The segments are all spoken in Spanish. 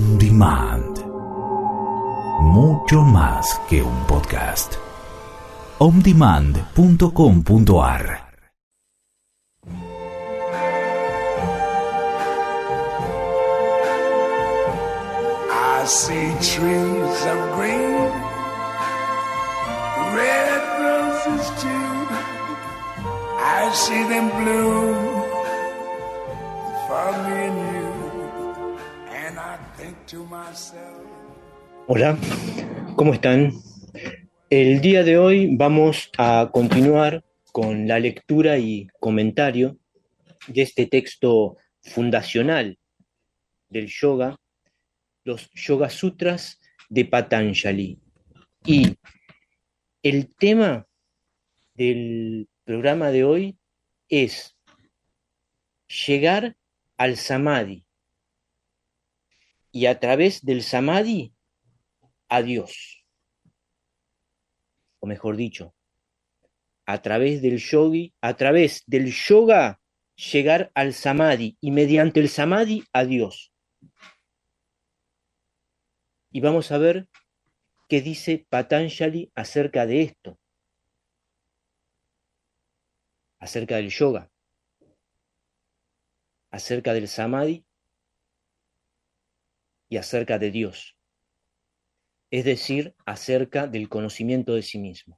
On Demand. Mucho más que un podcast. ondemand.com.ar. I see trees of green, red roses too. I see them bloom for me and you. And I think to myself. Hola, ¿cómo están? El día de hoy vamos a continuar con la lectura y comentario de este texto fundacional del yoga, los Yoga Sutras de Patanjali. Y el tema del programa de hoy es llegar al Samadhi y a través del Samadhi a Dios. O mejor dicho, a través del yoga llegar al Samadhi y mediante el Samadhi a Dios. Y vamos a ver qué dice Patanjali acerca de esto, acerca del yoga, acerca del Samadhi y acerca de Dios, es decir, acerca del conocimiento de sí mismo.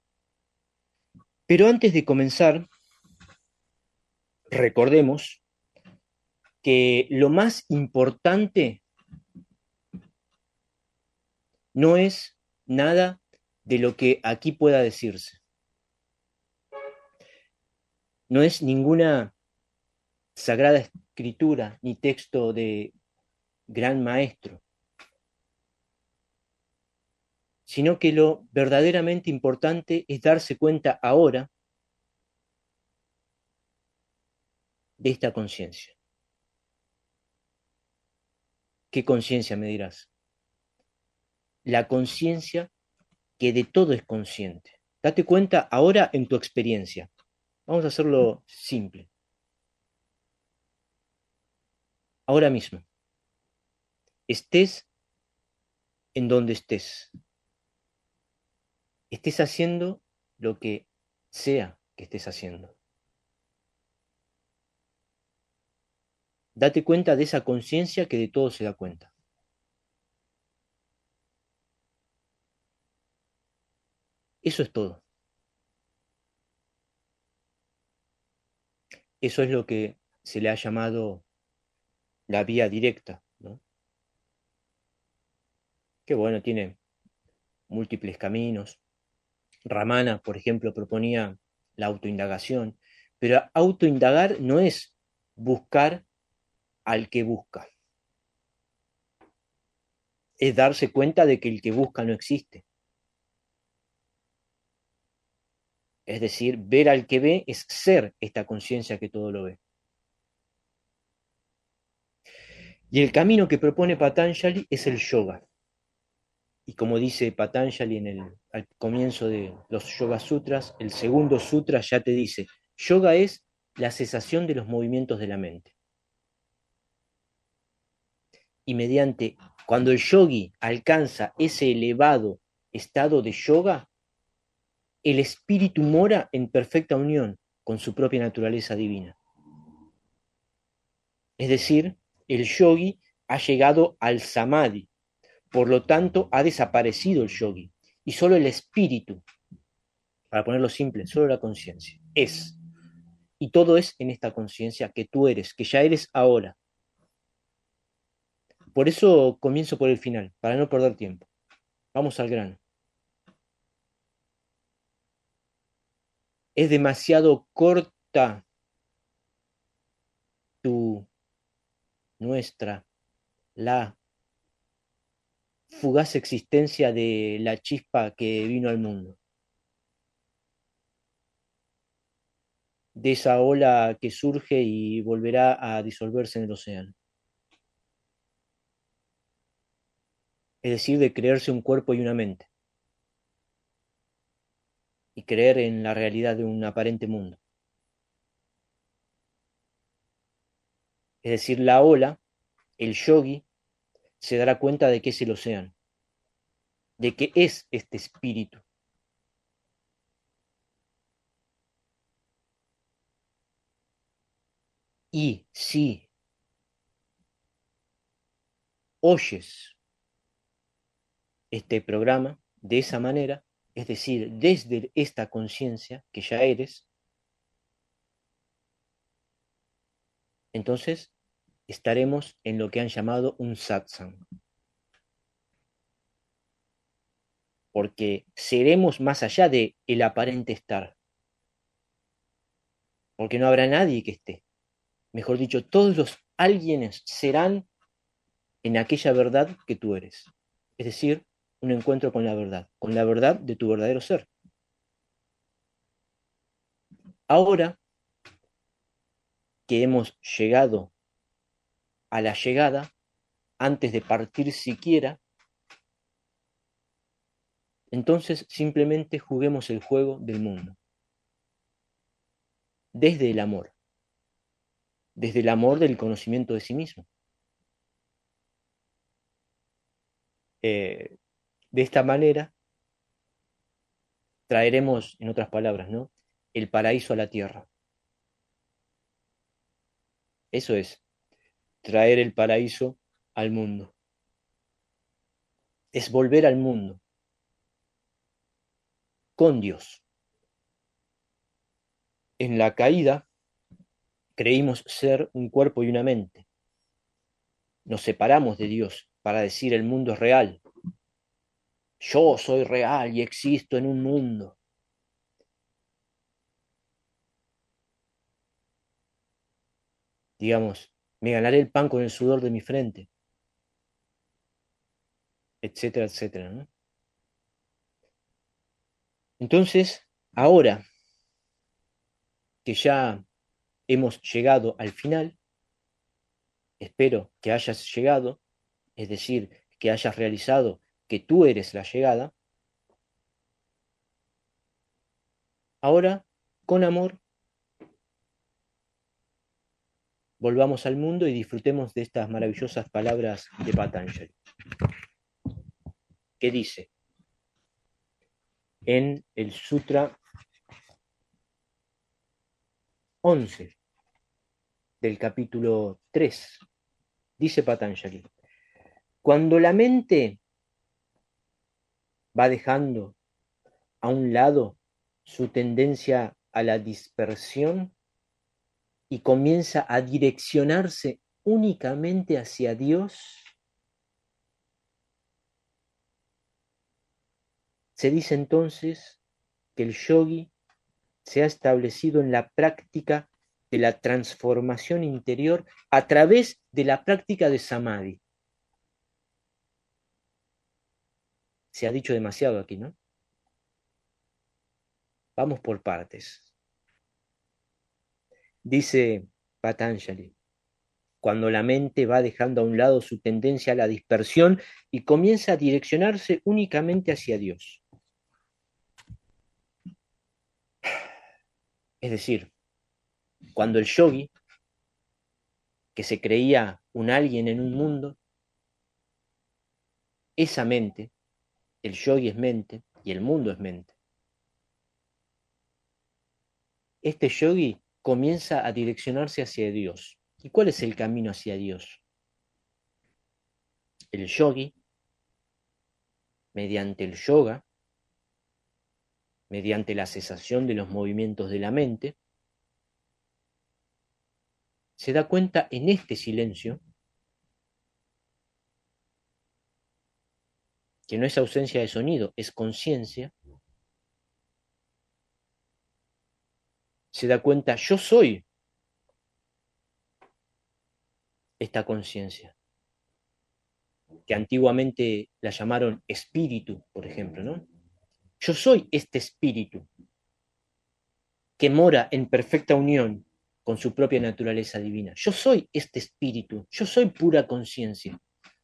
Pero antes de comenzar, recordemos que lo más importante no es nada de lo que aquí pueda decirse. No es ninguna sagrada escritura ni texto de gran maestro, sino que lo verdaderamente importante es darse cuenta ahora de esta conciencia. ¿Qué conciencia, me dirás? La conciencia que de todo es consciente. Date cuenta ahora en tu experiencia. Vamos a hacerlo simple. Ahora mismo. Estés en donde estés. Estés haciendo lo que sea que estés haciendo. Date cuenta de esa conciencia que de todo se da cuenta. Eso es todo. Eso es lo que se le ha llamado la vía directa, ¿no? Que bueno, tiene múltiples caminos. Ramana, por ejemplo, proponía la autoindagación, pero autoindagar no es buscar al que busca, es darse cuenta de que el que busca no existe. Es decir, ver al que ve es ser esta conciencia que todo lo ve. Y el camino que propone Patanjali es el yoga. Y como dice Patanjali al comienzo de los Yoga Sutras, el segundo sutra ya te dice, yoga es la cesación de los movimientos de la mente. Y cuando el yogi alcanza ese elevado estado de yoga, el espíritu mora en perfecta unión con su propia naturaleza divina. Es decir, el yogi ha llegado al samadhi, por lo tanto ha desaparecido el yogi, y solo el espíritu, para ponerlo simple, solo la conciencia, es. Y todo es en esta conciencia que tú eres, que ya eres ahora. Por eso comienzo por el final, para no perder tiempo. Vamos al grano. Es demasiado corta la fugaz existencia de la chispa que vino al mundo. De esa ola que surge y volverá a disolverse en el océano. Es decir, de creerse un cuerpo y una mente. Y creer en la realidad de un aparente mundo. Es decir, la ola, el yogi, se dará cuenta de que es el océano, de que es este espíritu. Y si oyes este programa de esa manera, es decir, desde esta conciencia que ya eres, entonces estaremos en lo que han llamado un satsang. Porque seremos más allá de el aparente estar. Porque no habrá nadie que esté. Mejor dicho, todos los alguienes serán en aquella verdad que tú eres. Es decir, un encuentro con la verdad de tu verdadero ser. Ahora que hemos llegado a la llegada, antes de partir siquiera, entonces simplemente juguemos el juego del mundo. Desde el amor. Desde el amor del conocimiento de sí mismo. De esta manera traeremos, en otras palabras, ¿no?, el paraíso a la tierra. Eso es, traer el paraíso al mundo. Es volver al mundo con Dios. En la caída creímos ser un cuerpo y una mente. Nos separamos de Dios para decir el mundo es real. Yo soy real y existo en un mundo. Digamos, me ganaré el pan con el sudor de mi frente, etcétera, etcétera, ¿no? Entonces, ahora que ya hemos llegado al final, espero que hayas llegado, es decir, que hayas realizado que tú eres la llegada. Ahora, con amor, volvamos al mundo y disfrutemos de estas maravillosas palabras de Patanjali, que dice en el Sutra 11 del capítulo 3, dice Patanjali: cuando la mente va dejando a un lado su tendencia a la dispersión y comienza a direccionarse únicamente hacia Dios, se dice entonces que el yogi se ha establecido en la práctica de la transformación interior a través de la práctica de samadhi. Se ha dicho demasiado aquí, ¿no? Vamos por partes. Dice Patanjali: cuando la mente va dejando a un lado su tendencia a la dispersión y comienza a direccionarse únicamente hacia Dios. Es decir, cuando el yogi, que se creía un alguien en un mundo, esa mente, el yogi es mente y el mundo es mente. Este yogi comienza a direccionarse hacia Dios. ¿Y cuál es el camino hacia Dios? El yogi, mediante el yoga, mediante la cesación de los movimientos de la mente, se da cuenta en este silencio que no es ausencia de sonido, es conciencia. Se da cuenta, yo soy esta conciencia, que antiguamente la llamaron espíritu, por ejemplo, ¿no? Yo soy este espíritu que mora en perfecta unión con su propia naturaleza divina. Yo soy este espíritu, yo soy pura conciencia.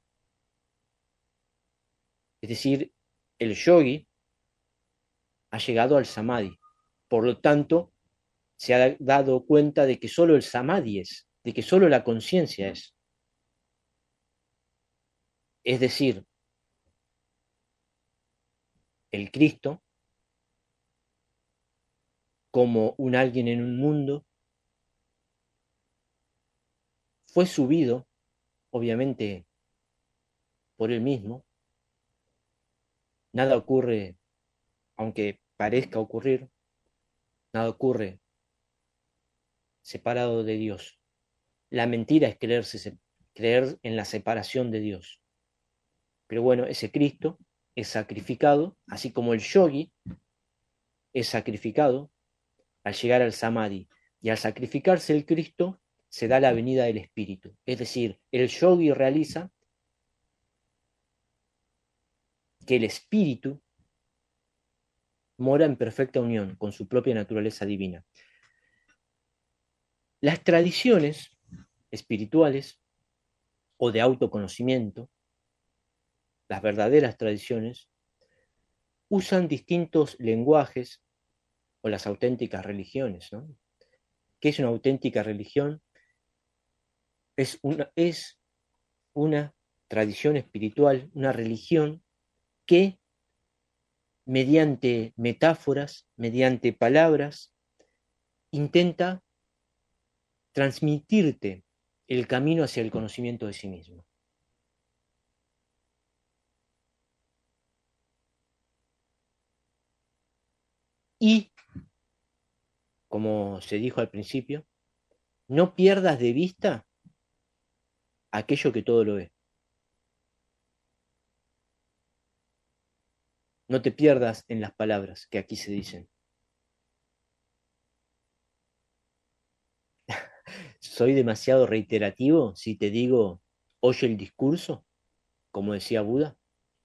Es decir, el yogi ha llegado al samadhi. Por lo tanto, se ha dado cuenta de que solo el samadhi es, de que solo la conciencia es. Es decir, el Cristo como un alguien en un mundo fue subido, obviamente, por él mismo. Nada ocurre, aunque parezca ocurrir, nada ocurre separado de Dios. La mentira es creer en la separación de Dios. Pero bueno, ese Cristo es sacrificado, así como el yogi es sacrificado al llegar al samadhi. Y al sacrificarse el Cristo, se da la venida del Espíritu. Es decir, el yogi realiza que el Espíritu mora en perfecta unión con su propia naturaleza divina. Las tradiciones espirituales o de autoconocimiento, las verdaderas tradiciones, usan distintos lenguajes o las auténticas religiones, ¿no? ¿Qué es una auténtica religión? Es una tradición espiritual, una religión que mediante metáforas, mediante palabras, intenta transmitirte el camino hacia el conocimiento de sí mismo. Y, como se dijo al principio, no pierdas de vista aquello que todo lo ve. No te pierdas en las palabras que aquí se dicen. ¿Soy demasiado reiterativo si te digo, oye el discurso, como decía Buda?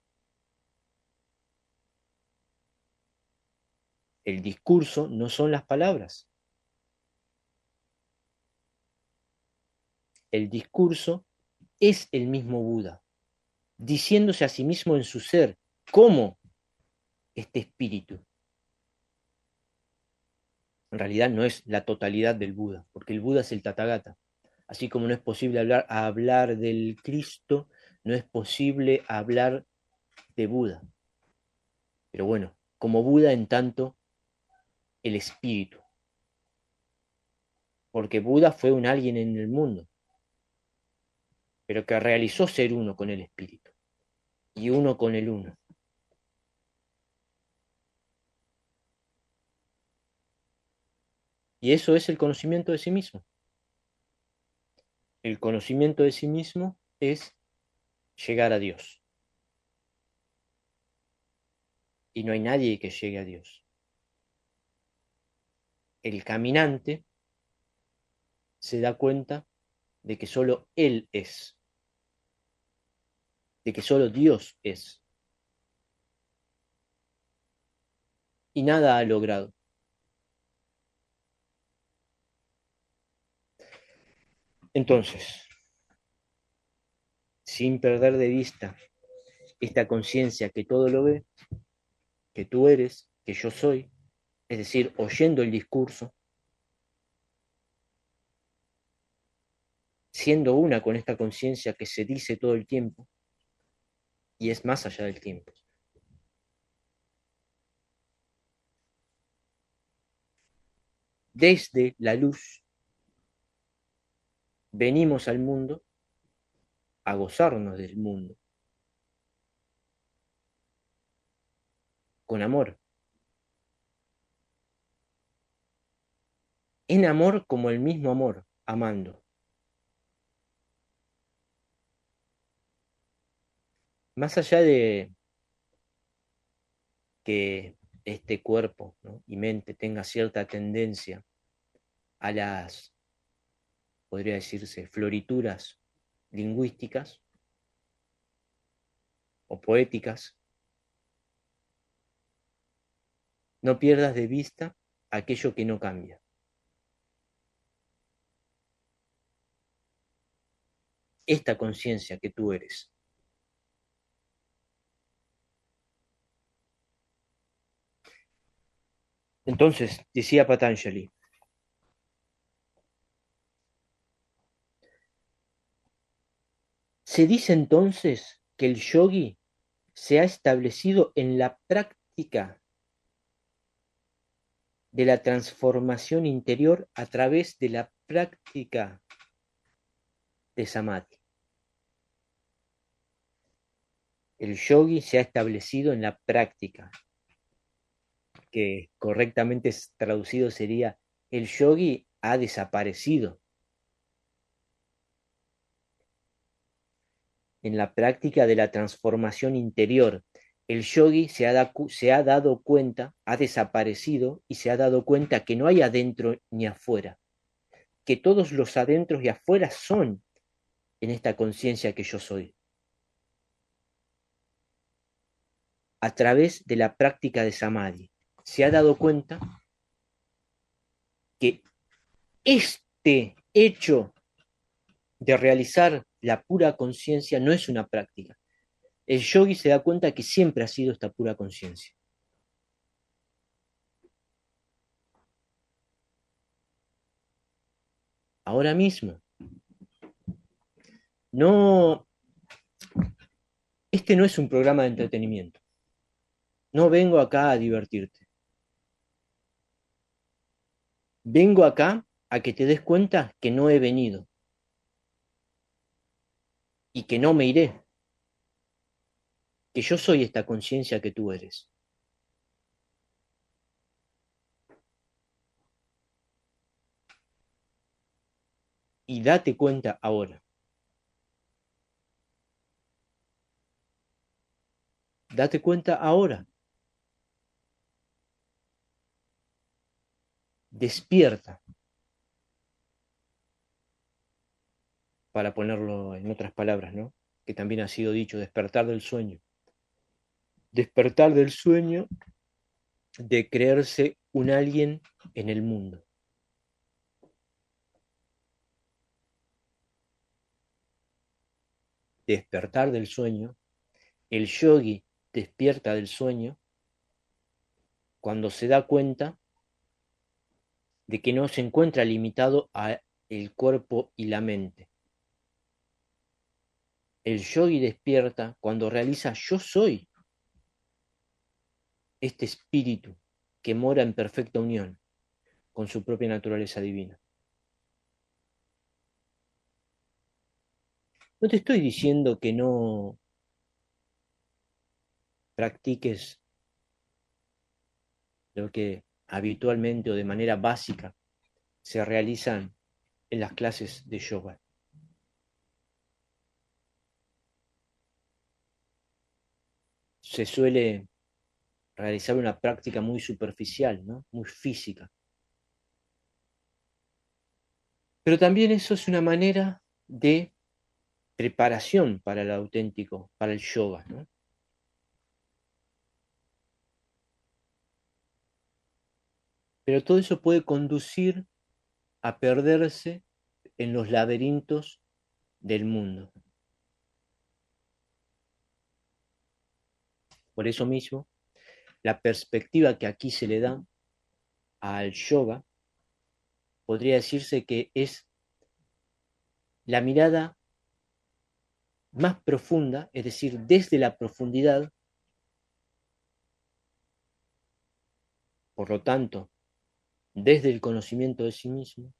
El discurso no son las palabras. El discurso es el mismo Buda, diciéndose a sí mismo en su ser, como este espíritu. En realidad no es la totalidad del Buda, porque el Buda es el Tathagata. Así como no es posible hablar del Cristo, no es posible hablar de Buda. Pero bueno, como Buda en tanto el espíritu. Porque Buda fue un alguien en el mundo, pero que realizó ser uno con el espíritu y uno con el uno. Y eso es el conocimiento de sí mismo. El conocimiento de sí mismo es llegar a Dios. Y no hay nadie que llegue a Dios. El caminante se da cuenta de que solo Él es, de que solo Dios es. Y nada ha logrado. Entonces, sin perder de vista esta conciencia que todo lo ve, que tú eres, que yo soy, es decir, oyendo el discurso, siendo una con esta conciencia que se dice todo el tiempo y es más allá del tiempo. Desde la luz venimos al mundo a gozarnos del mundo con amor. En amor como el mismo amor, amando. Más allá de que este cuerpo, ¿no?, y mente tenga cierta tendencia a las, podría decirse, florituras lingüísticas o poéticas, no pierdas de vista aquello que no cambia. Esta conciencia que tú eres. Entonces, decía Patanjali, se dice entonces que el yogi se ha establecido en la práctica de la transformación interior a través de la práctica de samadhi. El yogi se ha establecido en la práctica, que correctamente traducido sería: el yogi ha desaparecido en la práctica de la transformación interior. El yogi se ha dado cuenta, ha desaparecido y se ha dado cuenta que no hay adentro ni afuera, que todos los adentros y afuera son en esta conciencia que yo soy. A través de la práctica de samadhi, se ha dado cuenta que este hecho de realizar la pura conciencia no es una práctica. El yogi se da cuenta que siempre ha sido esta pura conciencia. Ahora mismo, no, este no es un programa de entretenimiento. No vengo acá a divertirte. Vengo acá a que te des cuenta que no he venido y que no me iré, que yo soy esta conciencia que tú eres. Y date cuenta ahora. Date cuenta ahora. Despierta. Para ponerlo en otras palabras, ¿no? Que también ha sido dicho, despertar del sueño. Despertar del sueño de creerse un alguien en el mundo. Despertar del sueño. El yogi despierta del sueño cuando se da cuenta de que no se encuentra limitado a el cuerpo y la mente. El yogi despierta cuando realiza: yo soy este espíritu que mora en perfecta unión con su propia naturaleza divina. No te estoy diciendo que no practiques lo que habitualmente o de manera básica se realizan en las clases de yoga. Se suele realizar una práctica muy superficial, ¿no? Muy física. Pero también eso es una manera de preparación para el auténtico, para el yoga, ¿no? Pero todo eso puede conducir a perderse en los laberintos del mundo. Por eso mismo, la perspectiva que aquí se le da al yoga podría decirse que es la mirada más profunda, es decir, desde la profundidad. Por lo tanto, desde el conocimiento de sí mismo,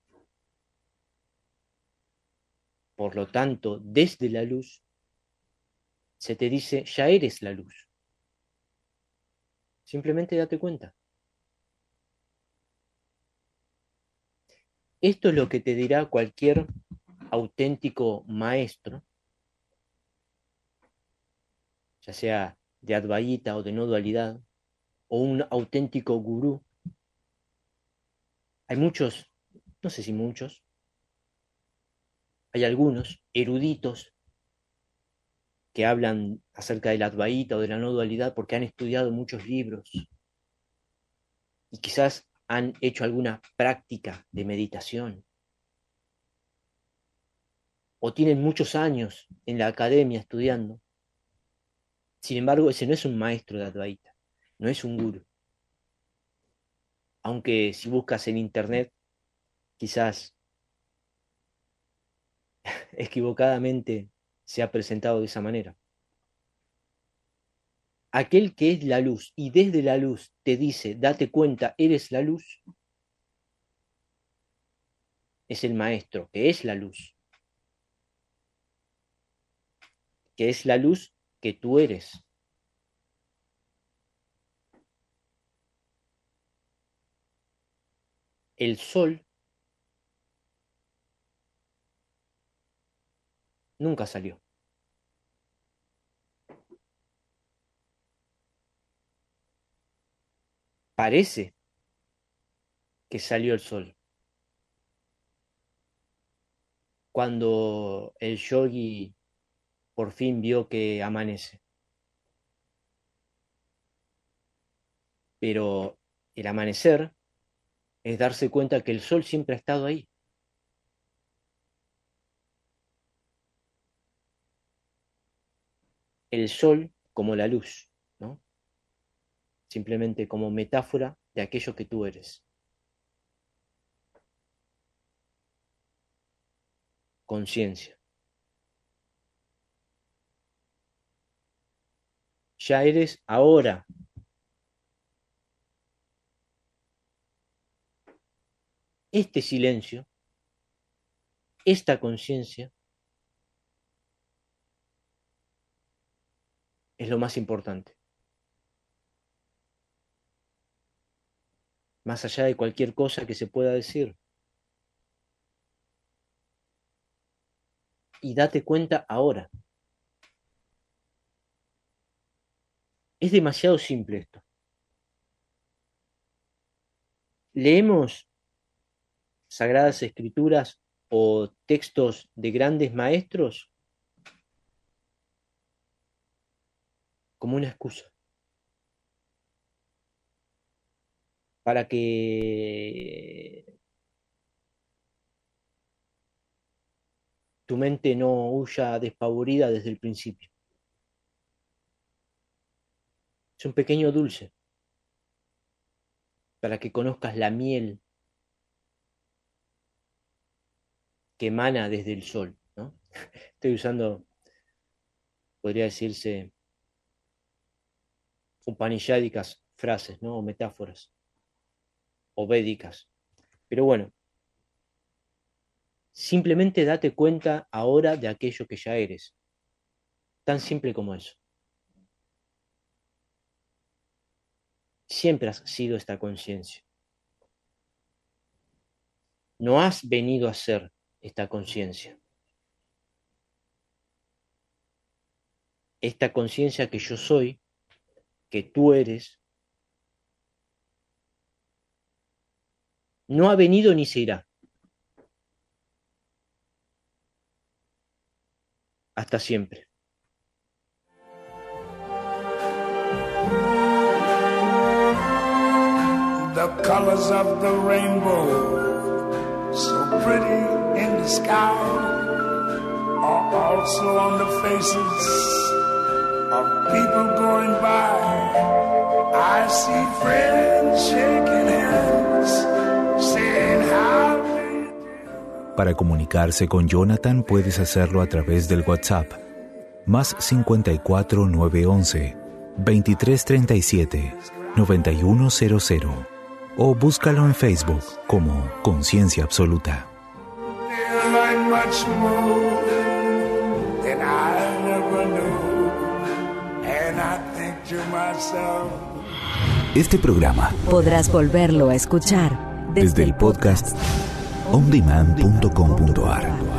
por lo tanto, desde la luz, se te dice: ya eres la luz. Simplemente date cuenta. Esto es lo que te dirá cualquier auténtico maestro, ya sea de Advaita o de no dualidad, o un auténtico gurú. Hay muchos, no sé si muchos, hay algunos eruditos que hablan acerca del Advaita o de la no dualidad porque han estudiado muchos libros y quizás han hecho alguna práctica de meditación o tienen muchos años en la academia estudiando. Sin embargo, ese no es un maestro de Advaita, no es un gurú. Aunque si buscas en internet, quizás equivocadamente se ha presentado de esa manera. aquel que es la luz y desde la luz te dice, date cuenta, eres la luz, es el maestro, que es la luz. Que es la luz que tú eres. El sol nunca salió. Parece que salió el sol. Cuando el yogi por fin vio que amanece. Pero el amanecer es darse cuenta que el sol siempre ha estado ahí. El sol como la luz, ¿no? Simplemente como metáfora de aquello que tú eres. Conciencia. Ya eres ahora. Este silencio, esta conciencia, es lo más importante. Más allá de cualquier cosa que se pueda decir. Y date cuenta ahora. Es demasiado simple esto. Leemos Sagradas Escrituras o textos de grandes maestros como una excusa para que tu mente no huya despavorida desde el principio. Es un pequeño dulce para que conozcas la miel que emana desde el sol, ¿no? Estoy usando, podría decirse, upanishádicas frases, ¿no? O metáforas, o védicas. Pero bueno, simplemente date cuenta ahora de aquello que ya eres. Tan simple como eso. Siempre has sido esta conciencia. No has venido a ser esta conciencia. Esta conciencia que yo soy, que tú eres, no ha venido ni se irá. Hasta siempre. The colors of the rainbow, so pretty in the sky, are also on the faces of people going by. I see friends shaking hands, saying how they do. Para comunicarse con Jonathan puedes hacerlo a través del WhatsApp más 54 911 2337 9100 o búscalo en Facebook como Conciencia Absoluta. Este programa podrás volverlo a escuchar desde el podcast ondemand.com.ar.